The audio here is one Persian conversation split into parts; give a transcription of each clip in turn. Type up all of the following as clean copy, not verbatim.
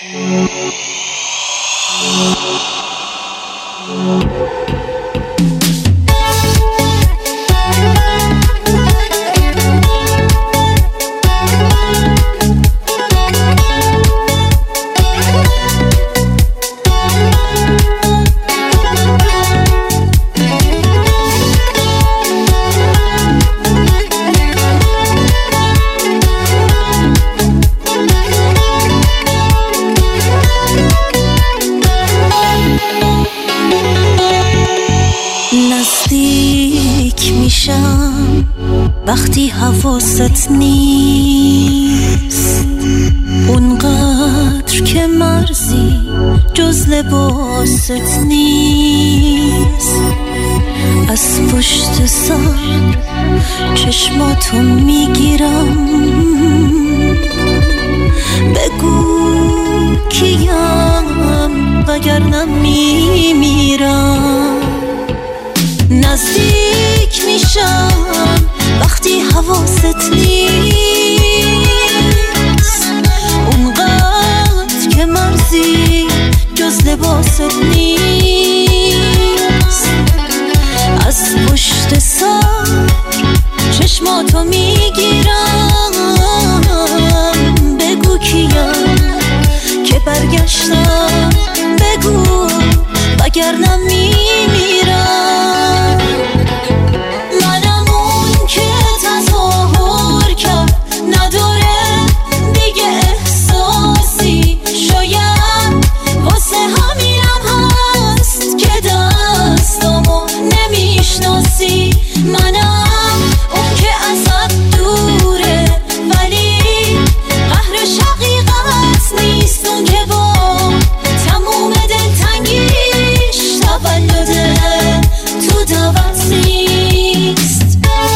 وقتی حواست نیست، اونقدر که مرزی جز لباست نیست. از پشت سر چشماتو میگیرم، بگو کیم وگرنه میمیرم. نزدیک میشم وقتی حواست نیست، اونقدر که مرزی جز لباست نیست. از پشت سر چشماتو میگیرم، بگو کیم که برگشتم، بگو وگرنه میمیرم. منم اون که تظاهر کرد نداره دیگه احساسی، شاید واسه همینم هست که دستامو نمیشناسی. منم اون که ازت دوره ولی قهر شقیقت نیست، اون که با تموم دلتنگیش تولده تو دعوت نیست.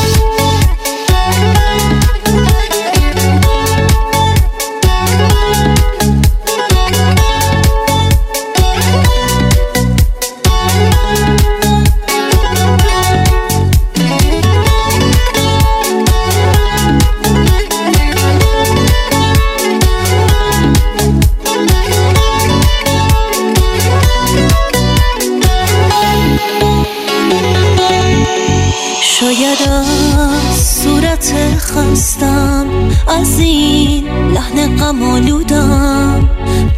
شاید از صورت خستم، از این لحن غم آلودم،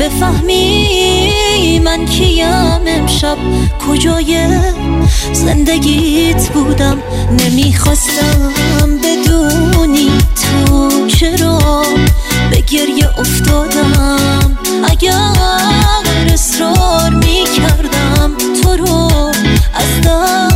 بفهمی من کیم، امشب کجای زندگیت بودم. نمیخواستم بدونی تو چرا به گریه افتادم. اگر اصرار میکردم تو رو از دست